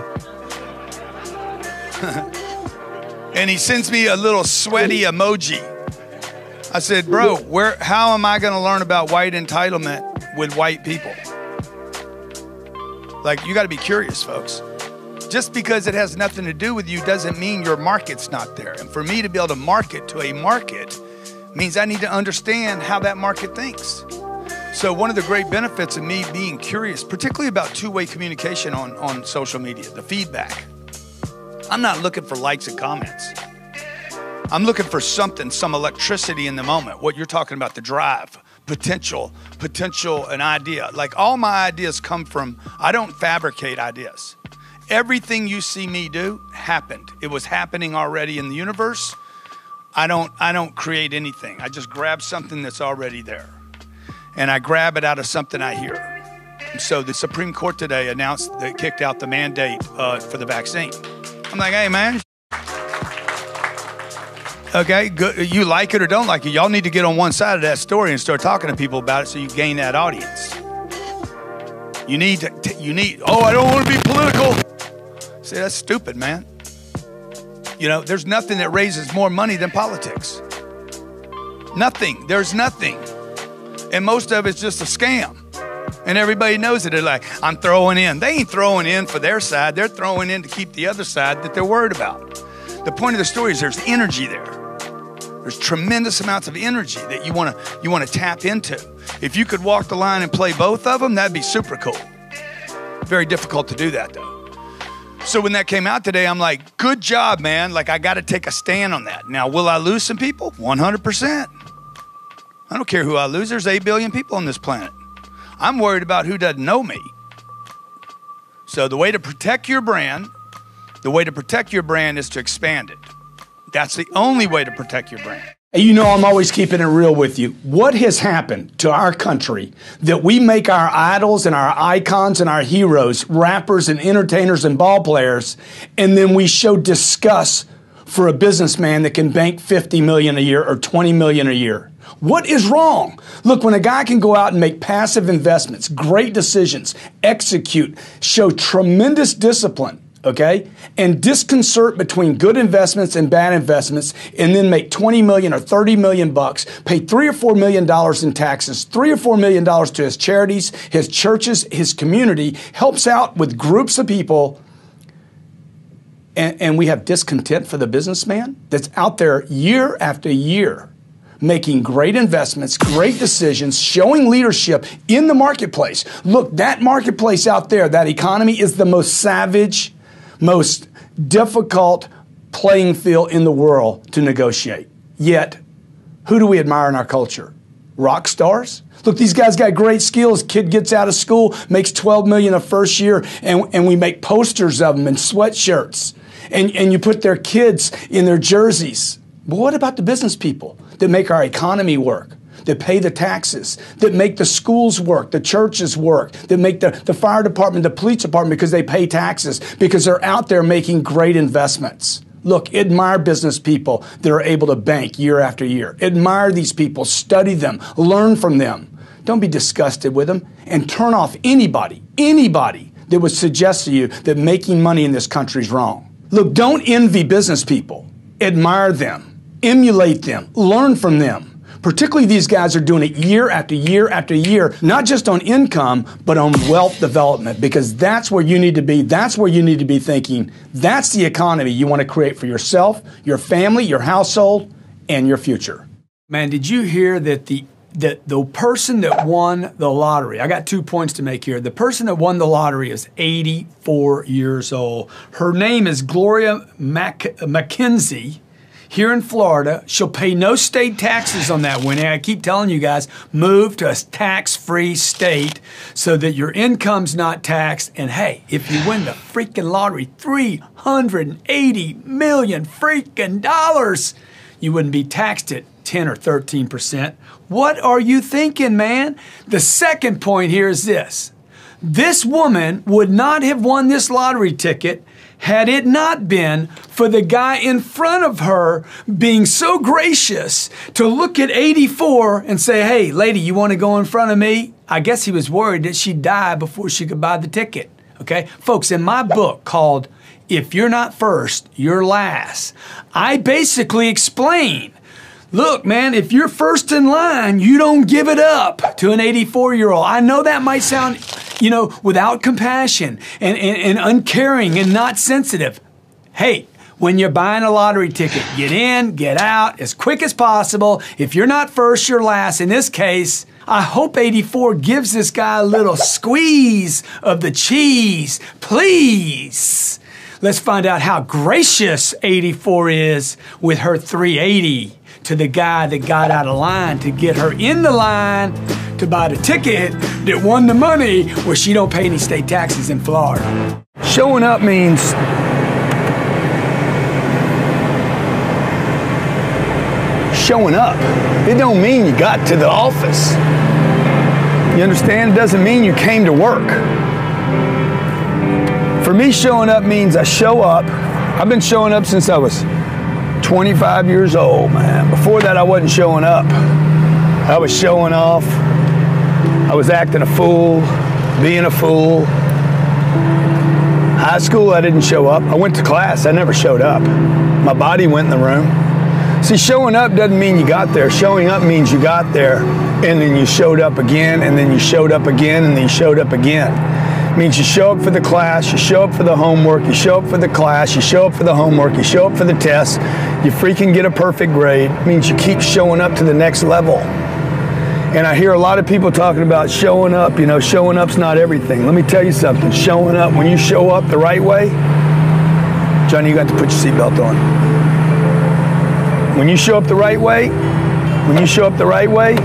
And he sends me a little sweaty emoji. I said, bro, where? How am I going to learn about white entitlement with white people? Like, you got to be curious, folks. Just because it has nothing to do with you doesn't mean your market's not there. And for me to be able to market to a market means I need to understand how that market thinks. So one of the great benefits of me being curious, particularly about two-way communication on, on social media, the feedback. I'm not looking for likes and comments. I'm looking for something, some electricity in the moment. What you're talking about, the drive, potential, potential, an idea. Like all my ideas come from, I don't fabricate ideas. Everything you see me do happened. It was happening already in the universe. I don't, I don't create anything. I just grab something that's already there. And I grab it out of something I hear. So the Supreme Court today announced that it kicked out the mandate uh, for the vaccine. I'm like, hey, man. Okay, good. You like it or don't like it. Y'all need to get on one side of that story and start talking to people about it so you gain that audience. You need to, t- you need, oh, I don't want to be political. See, that's stupid, man. You know, there's nothing that raises more money than politics. Nothing. There's nothing. And most of it's just a scam. And everybody knows it. They're like, I'm throwing in. They ain't throwing in for their side. They're throwing in to keep the other side that they're worried about. The point of the story is there's energy there. There's tremendous amounts of energy that you want to you want to tap into. If you could walk the line and play both of them, that'd be super cool. Very difficult to do that, though. So when that came out today, I'm like, good job, man. Like, I got to take a stand on that. Now, will I lose some people? one hundred percent. I don't care who I lose. There's eight billion people on this planet. I'm worried about who doesn't know me. So the way to protect your brand, the way to protect your brand is to expand it. That's the only way to protect your brand. You know, I'm always keeping it real with you. What has happened to our country that we make our idols and our icons and our heroes, rappers and entertainers and ball players, and then we show disgust for a businessman that can bank fifty million dollars a year or twenty million dollars a year? What is wrong? Look, when a guy can go out and make passive investments, great decisions, execute, show tremendous discipline, okay, and disconcert between good investments and bad investments, and then make twenty million or thirty million bucks, pay three or four million dollars in taxes, three or four million dollars to his charities, his churches, his community, helps out with groups of people, and, and we have discontent for the businessman that's out there year after year, making great investments, great decisions, showing leadership in the marketplace. Look, that marketplace out there, that economy is the most savage, most difficult playing field in the world to negotiate. Yet, who do we admire in our culture? Rock stars? Look, these guys got great skills. Kid gets out of school, makes twelve million dollars a first year, and, and we make posters of them in sweatshirts. And, and you put their kids in their jerseys. But what about the business people that make our economy work, that pay the taxes, that make the schools work, the churches work, that make the, the fire department, the police department because they pay taxes, because they're out there making great investments? Look, admire business people that are able to bank year after year. Admire these people, study them, learn from them. Don't be disgusted with them, and turn off anybody, anybody that would suggest to you that making money in this country is wrong. Look, don't envy business people. Admire them. Emulate them, learn from them, particularly these guys are doing it year after year after year, not just on income, but on wealth development, because that's where you need to be. That's where you need to be thinking. That's the economy you want to create for yourself, your family, your household, and your future. Man, did you hear that the that the person that won the lottery, I got two points to make here. The person that won the lottery is eighty-four years old. Her name is Gloria Mac McKenzie. Here in Florida, she'll pay no state taxes on that winning. I keep telling you guys, move to a tax-free state so that your income's not taxed. And hey, if you win the freaking lottery, three hundred eighty million freaking dollars, you wouldn't be taxed at ten or thirteen percent. What are you thinking, man? The second point here is this. This woman would not have won this lottery ticket had it not been for the guy in front of her being so gracious to look at eighty-four and say, hey, lady, you want to go in front of me? I guess he was worried that she'd die before she could buy the ticket. Okay? Folks, in my book called If You're Not First, You're Last, I basically explain, look, man, if you're first in line, you don't give it up to an eighty-four-year-old. I know that might sound, you know, without compassion and, and, and uncaring and not sensitive. Hey, when you're buying a lottery ticket, get in, get out as quick as possible. If you're not first, you're last. In this case, I hope eighty-four gives this guy a little squeeze of the cheese. Please. Let's find out how gracious eighty-four is with her three eighty to the guy that got out of line to get her in the line to buy the ticket that won the money where she don't pay any state taxes in Florida. Showing up means showing up. It don't mean you got to the office. You understand? It doesn't mean you came to work. For me, showing up means I show up. I've been showing up since I was twenty-five years old, man. Before that, I wasn't showing up. I was showing off. I was acting a fool, being a fool. High school, I didn't show up. I went to class, I never showed up. My body went in the room. See, showing up doesn't mean you got there. Showing up means you got there, and then you showed up again, and then you showed up again, and then you showed up again. It means you show up for the class, you show up for the homework, you show up for the class, you show up for the homework, you show up for the test, you freaking get a perfect grade. It means you keep showing up to the next level. And I hear a lot of people talking about showing up, you know, showing up's not everything. Let me tell you something, showing up, when you show up the right way, Johnny, you got to put your seatbelt on. When you show up the right way, when you show up the right way,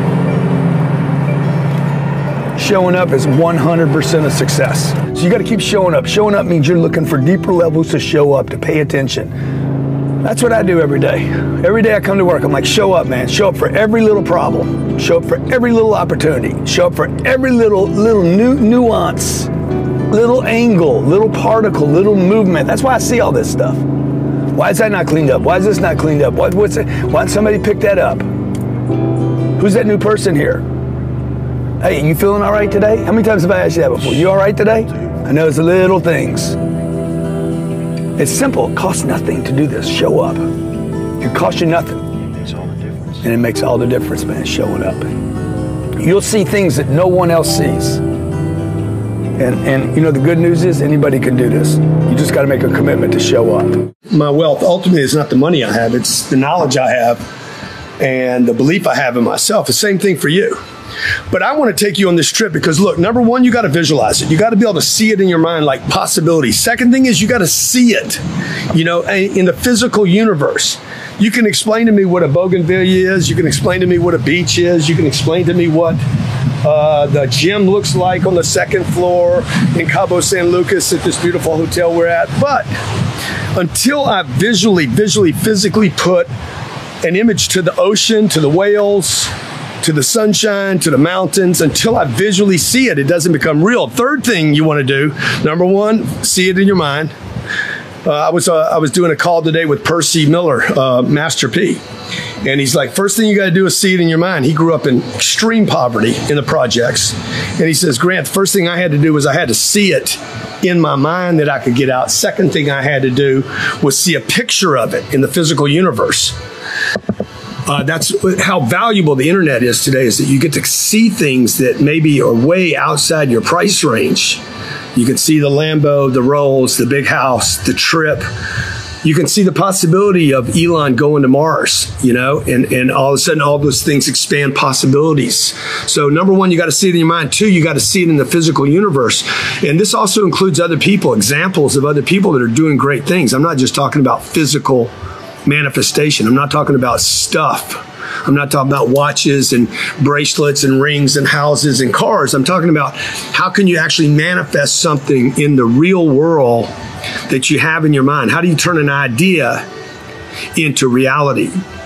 showing up is one hundred percent a success. So you got to keep showing up. Showing up means you're looking for deeper levels to show up, to pay attention. That's what I do every day. Every day I come to work, I'm like, show up, man. Show up for every little problem. Show up for every little opportunity. Show up for every little little nu nuance, little angle, little particle, little movement. That's why I see all this stuff. Why is that not cleaned up? Why is this not cleaned up? What, what's it? Why did somebody pick that up? Who's that new person here? Hey, you feeling all right today? How many times have I asked you that before? You all right today? I know it's the little things. It's simple. It costs nothing to do this. Show up. It costs you nothing. It makes all the difference. And it makes all the difference, man, showing up. You'll see things that no one else sees. And, and you know, the good news is anybody can do this. You just got to make a commitment to show up. My wealth ultimately is not the money I have. It's the knowledge I have and the belief I have in myself. The same thing for you. But I want to take you on this trip because, look, number one, you got to visualize it. You got to be able to see it in your mind like possibility. Second thing is you got to see it, you know, in the physical universe. You can explain to me what a bougainvillea is. You can explain to me what a beach is. You can explain to me what uh, the gym looks like on the second floor in Cabo San Lucas at this beautiful hotel we're at. But until I visually, visually, physically put an image to the ocean, to the whales, to the sunshine, to the mountains, until I visually see it, it doesn't become real. Third thing you want to do, number one, see it in your mind. Uh, I was uh, I was doing a call today with Percy Miller, uh, Master P, and he's like, first thing you got to do is see it in your mind. He grew up in extreme poverty in the projects, and he says, Grant, the first thing I had to do was I had to see it in my mind that I could get out. Second thing I had to do was see a picture of it in the physical universe. Uh, that's how valuable the internet is today, is that you get to see things that maybe are way outside your price range. You can see the Lambo, the Rolls, the big house, the trip. You can see the possibility of Elon going to Mars, you know, and, and all of a sudden all those things expand possibilities. So number one, you got to see it in your mind. Two, you got to see it in the physical universe. And this also includes other people, examples of other people that are doing great things. I'm not just talking about physical manifestation. I'm not talking about stuff. I'm not talking about watches and bracelets and rings and houses and cars. I'm talking about how can you actually manifest something in the real world that you have in your mind? How do you turn an idea into reality?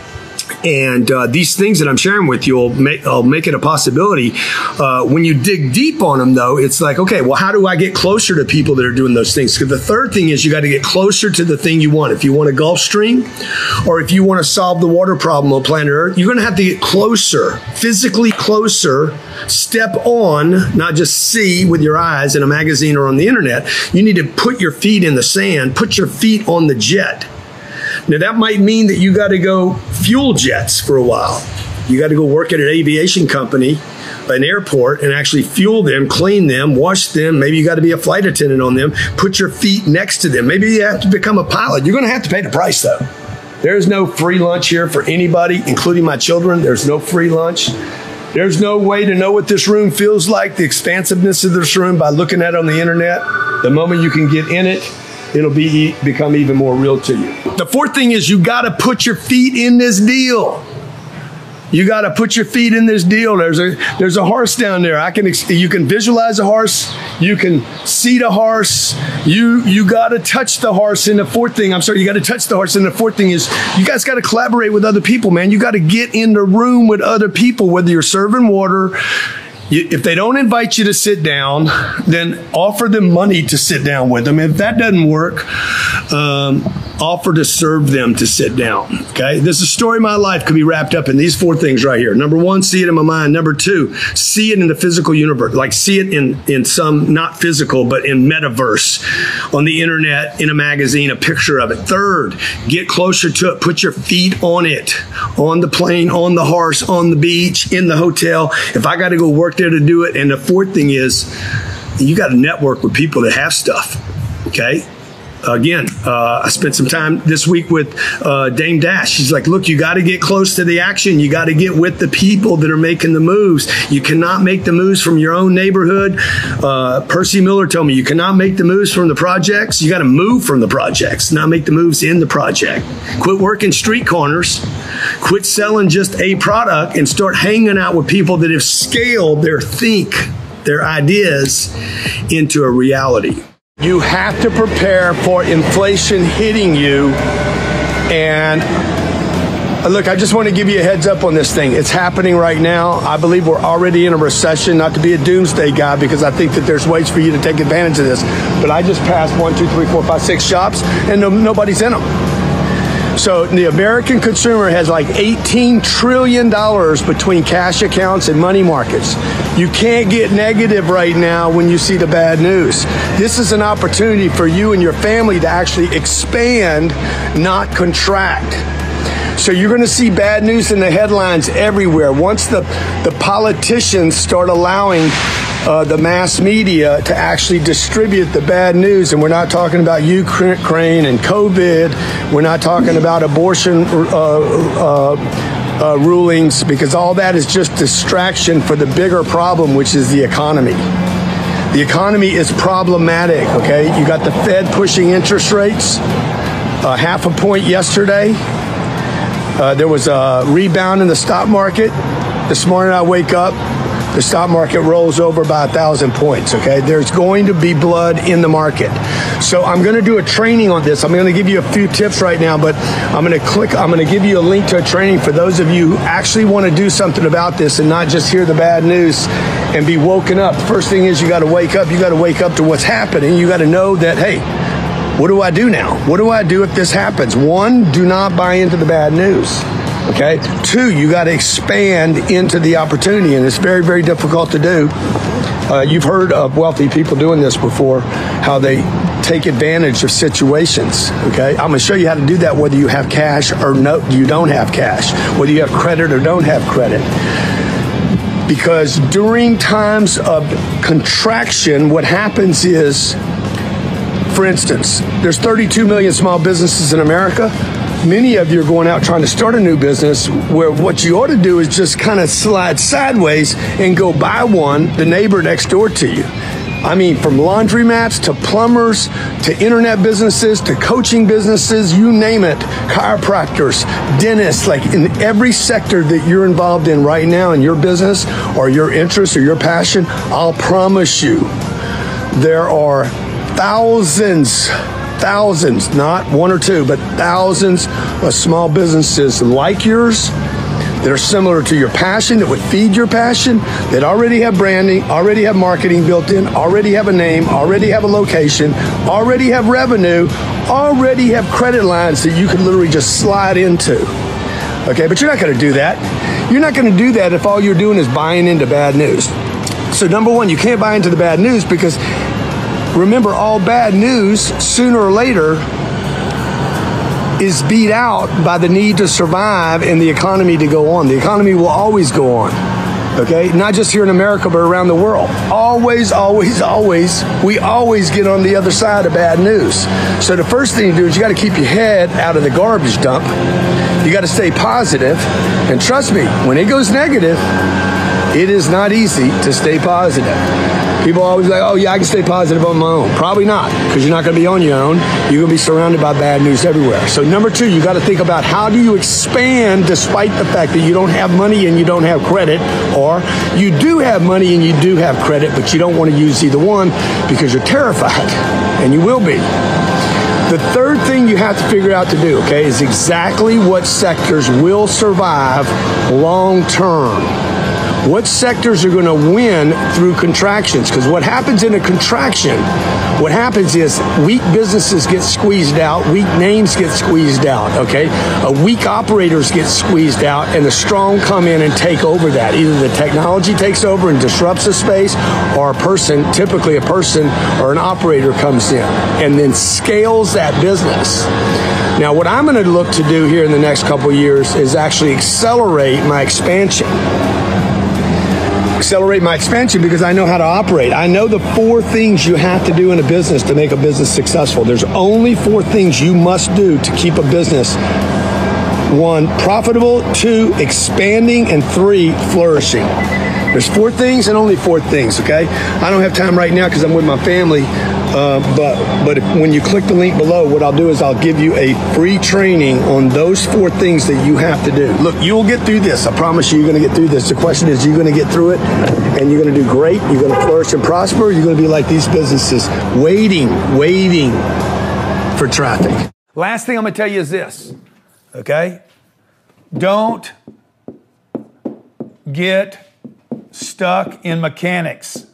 And uh, these things that I'm sharing with you will make, I'll make it a possibility. Uh, when you dig deep on them, though, it's like, okay, well, how do I get closer to people that are doing those things? Because the third thing is you got to get closer to the thing you want. If you want a Gulfstream, or if you want to solve the water problem on planet Earth, you're going to have to get closer, physically closer, step on, not just see with your eyes in a magazine or on the internet. You need to put your feet in the sand, put your feet on the jet. Now, that might mean that you got to go fuel jets for a while. You got to go work at an aviation company, an airport, and actually fuel them, clean them, wash them. Maybe you got to be a flight attendant on them. Put your feet next to them. Maybe you have to become a pilot. You're going to have to pay the price, though. There's no free lunch here for anybody, including my children. There's no free lunch. There's no way to know what this room feels like, the expansiveness of this room, by looking at it on the internet. The moment you can get in it, it'll be become even more real to you. The fourth thing is you got to put your feet in this deal. You got to put your feet in this deal. There's a there's a horse down there. I can you can visualize a horse. You can see the horse. You you got to touch the horse. And the fourth thing, I'm sorry, you got to touch the horse. And the fourth thing is you guys got to collaborate with other people, man. You got to get in the room with other people, whether you're serving water. If they don't invite you to sit down, then offer them money to sit down with them. If that doesn't work, um, offer to serve them to sit down. Okay, this is a story of my life could be wrapped up in these four things right here. Number one, see it in my mind. Number two, see it in the physical universe, like see it in in some not physical but in metaverse, on the internet, in a magazine, a picture of it. Third, get closer to it. Put your feet on it, on the plane, on the horse, on the beach, in the hotel. If I got to go work there to do it. And the fourth thing is you got to network with people that have stuff. Okay. Again, uh, I spent some time this week with uh, Dame Dash. She's like, look, you got to get close to the action. You got to get with the people that are making the moves. You cannot make the moves from your own neighborhood. Uh, Percy Miller told me you cannot make the moves from the projects. You got to move from the projects, not make the moves in the project. Quit working street corners. Quit selling just a product and start hanging out with people that have scaled their think, their ideas into a reality. You have to prepare for inflation hitting you. And look, I just want to give you a heads up on this thing. It's happening right now. I believe we're already in a recession, not to be a doomsday guy, because I think that there's ways for you to take advantage of this. But I just passed one, two, three, four, five, six shops, and no, nobody's in them. So the American consumer has like eighteen trillion dollars between cash accounts and money markets. You can't get negative right now when you see the bad news. This is an opportunity for you and your family to actually expand, not contract. So you're going to see bad news in the headlines everywhere. Once the, the politicians start allowing Uh, the mass media to actually distribute the bad news, and we're not talking about Ukraine and COVID, we're not talking about abortion uh, uh, uh, rulings, because all that is just distraction for the bigger problem, which is the economy. The economy is problematic, okay? You got the Fed pushing interest rates, uh, half a point yesterday. Uh, there was a rebound in the stock market. This morning I wake up, the stock market rolls over by a thousand points, okay? There's going to be blood in the market. So I'm going to do a training on this. I'm going to give you a few tips right now, but I'm going to click, I'm going to give you a link to a training for those of you who actually want to do something about this and not just hear the bad news and be woken up. First thing is you got to wake up. You got to wake up to what's happening. You got to know that, hey, what do I do now? What do I do if this happens? One, do not buy into the bad news. Okay. Two, you got to expand into the opportunity, and it's very, very difficult to do. Uh, you've heard of wealthy people doing this before, how they take advantage of situations, okay? I'm gonna show you how to do that whether you have cash or no, you don't have cash, whether you have credit or don't have credit. Because during times of contraction, what happens is, for instance, there's thirty-two million small businesses in America. Many of you are going out trying to start a new business where what you ought to do is just kind of slide sideways and go buy one, the neighbor next door to you. I mean, from laundromats to plumbers to internet businesses to coaching businesses, you name it, chiropractors, dentists, like in every sector that you're involved in right now in your business or your interest or your passion, I'll promise you, there are thousands Thousands, not one or two, but thousands of small businesses like yours that are similar to your passion, that would feed your passion, that already have branding, already have marketing built in, already have a name, already have a location, already have revenue, already have credit lines that you can literally just slide into. Okay, but you're not going to do that. You're not going to do that if all you're doing is buying into bad news. So number one, you can't buy into the bad news because remember, all bad news, sooner or later, is beat out by the need to survive and the economy to go on. The economy will always go on, okay? Not just here in America, but around the world. Always, always, always, we always get on the other side of bad news. So the first thing to do is you got to keep your head out of the garbage dump. You got to stay positive. And trust me, when it goes negative, it is not easy to stay positive. People are always like, oh yeah, I can stay positive on my own. Probably not, because you're not going to be on your own. You're going to be surrounded by bad news everywhere. So number two, you got to think about how do you expand despite the fact that you don't have money and you don't have credit, or you do have money and you do have credit, but you don't want to use either one because you're terrified, and you will be. The third thing you have to figure out to do, okay, is exactly what sectors will survive long term. What sectors are going to win through contractions? Because what happens in a contraction, what happens is weak businesses get squeezed out, weak names get squeezed out, okay? A weak operators get squeezed out, and the strong come in and take over that. Either the technology takes over and disrupts the space, or a person, typically a person or an operator comes in and then scales that business. Now, what I'm going to look to do here in the next couple of years is actually accelerate my expansion. Accelerate my expansion because I know how to operate. I know the four things you have to do in a business to make a business successful. There's only four things you must do to keep a business: one, profitable; two, expanding; and three, flourishing. There's four things and only four things, okay? I don't have time right now because I'm with my family, uh, but but if, when you click the link below, what I'll do is I'll give you a free training on those four things that you have to do. Look, you'll get through this. I promise you, you're going to get through this. The question is, you're going to get through it, and you're going to do great. You're going to flourish and prosper. You're going to be like these businesses, waiting, waiting for traffic. Last thing I'm going to tell you is this, okay? Don't get stuck in mechanics.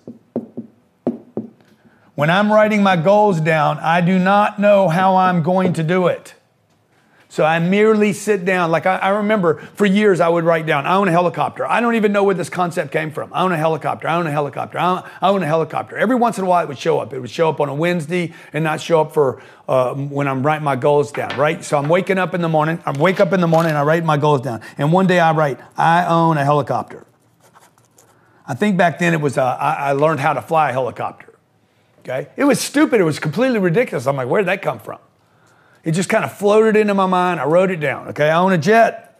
When I'm writing my goals down, I do not know how I'm going to do it. So I merely sit down. Like I, I remember for years I would write down, I own a helicopter. I don't even know where this concept came from. I own a helicopter. I own a helicopter. I own, I own a helicopter. Every once in a while it would show up. It would show up on a Wednesday and not show up for uh, when I'm writing my goals down, right? So I'm waking up in the morning. I wake up in the morning and I write my goals down. And one day I write, I own a helicopter. I think back then it was, uh, I, I learned how to fly a helicopter, okay? It was stupid. It was completely ridiculous. I'm like, where did that come from? It just kind of floated into my mind. I wrote it down, okay? I own a jet.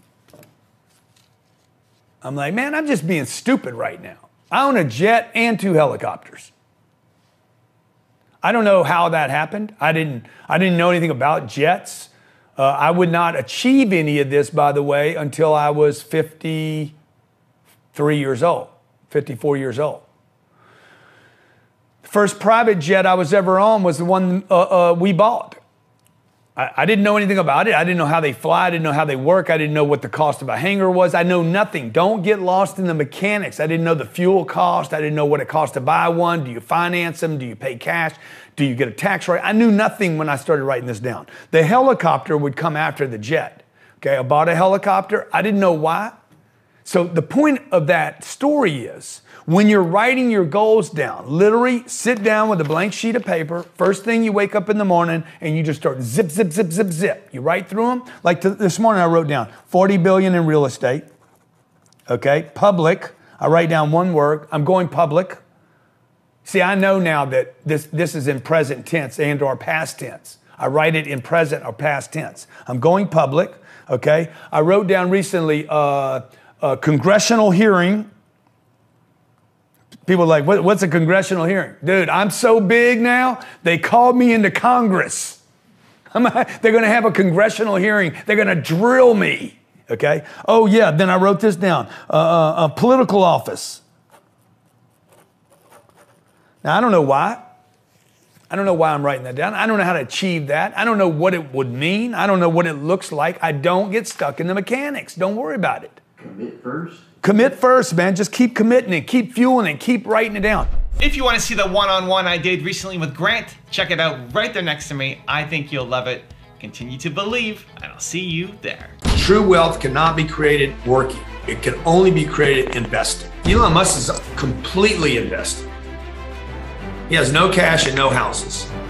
I'm like, man, I'm just being stupid right now. I own a jet and two helicopters. I don't know how that happened. I didn't, I didn't know anything about jets. Uh, I would not achieve any of this, by the way, until I was fifty-three years old, fifty-four years old. The first private jet I was ever on was the one uh, uh, we bought. I, I didn't know anything about it. I didn't know how they fly. I didn't know how they work. I didn't know what the cost of a hangar was. I know nothing. Don't get lost in the mechanics. I didn't know the fuel cost. I didn't know what it cost to buy one. Do you finance them? Do you pay cash? Do you get a tax rate? I knew nothing when I started writing this down. The helicopter would come after the jet. Okay, I bought a helicopter. I didn't know why. So the point of that story is, when you're writing your goals down, literally sit down with a blank sheet of paper, first thing you wake up in the morning, and you just start zip, zip, zip, zip, zip. You write through them. Like to, this morning I wrote down forty billion in real estate, okay? Public, I write down one word, I'm going public. See, I know now that this, this is in present tense and or past tense. I write it in present or past tense. I'm going public, okay? I wrote down recently uh, a congressional hearing. People are like, what, what's a congressional hearing? Dude, I'm so big now, they called me into Congress. I'm, they're gonna have a congressional hearing. They're gonna drill me, okay? Oh yeah, then I wrote this down, uh, a political office. Now, I don't know why. I don't know why I'm writing that down. I don't know how to achieve that. I don't know what it would mean. I don't know what it looks like. I don't get stuck in the mechanics. Don't worry about it. Commit first. Commit first, man. Just keep committing it, keep fueling it, keep writing it down. If you want to see the one-on-one I did recently with Grant, check it out right there next to me. I think you'll love it. Continue to believe, and I'll see you there. True wealth cannot be created working. It can only be created investing. Elon Musk is completely invested. He has no cash and no houses.